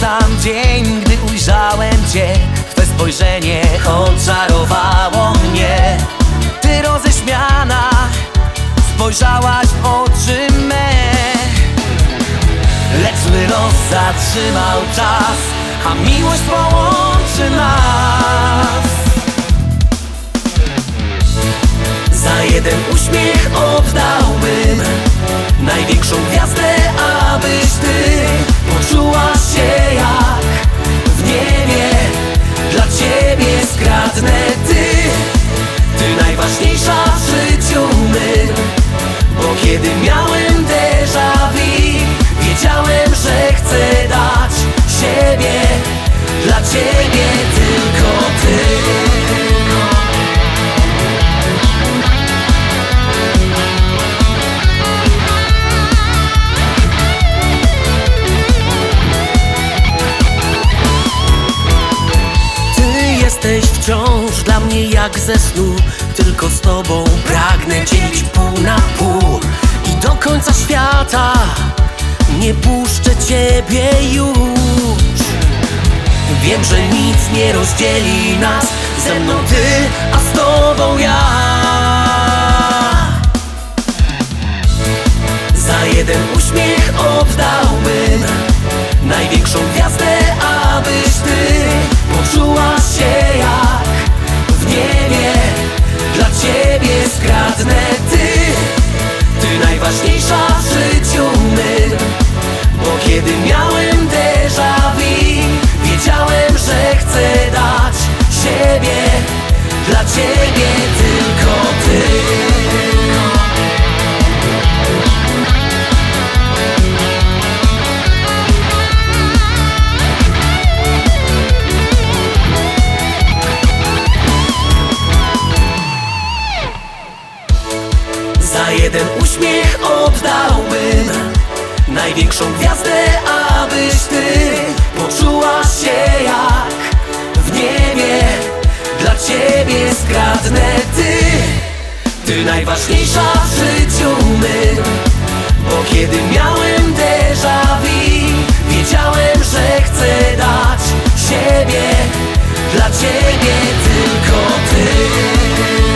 pamiętam dzień, gdy ujrzałem Cię. Twe spojrzenie oczarowało mnie. Ty roześmiana spojrzałaś w oczy me, lecz zły los zatrzymał czas, a miłość połączy nas. Za jeden uśmiech oddałbym największą gwiazdę, abyś Ty poczuła się jak w niebie. Dla Ciebie skradnę Ty najważniejsza w życiu mym. Bo kiedy miałem déjà vu, wiedziałem, że chcę dać siebie. Dla Ciebie tylko Ty. Jesteś wciąż dla mnie jak ze snu. Tylko z Tobą pragnę dzielić pół na pół. I do końca świata nie puszczę Ciebie już. Wiem, że nic nie rozdzieli nas. Ze mną Ty, a z Tobą ja. Za jeden uśmiech oddałbym największą gwiazdę, abyś Ty poczuła się jak w niebie. Dla Ciebie skradnę Ty najważniejsza w życiu mym. Bo kiedy miałem déjà vu, wiedziałem, że chcę dać siebie. Dla Ciebie tylko Ty. Za jeden uśmiech oddałbym największą gwiazdę, abyś Ty poczuła się jak w niebie. Dla Ciebie skradnę Ty najważniejsza w życiu mym. Bo kiedy miałem déjà vu, wiedziałem, że chcę dać siebie. Dla Ciebie tylko Ty.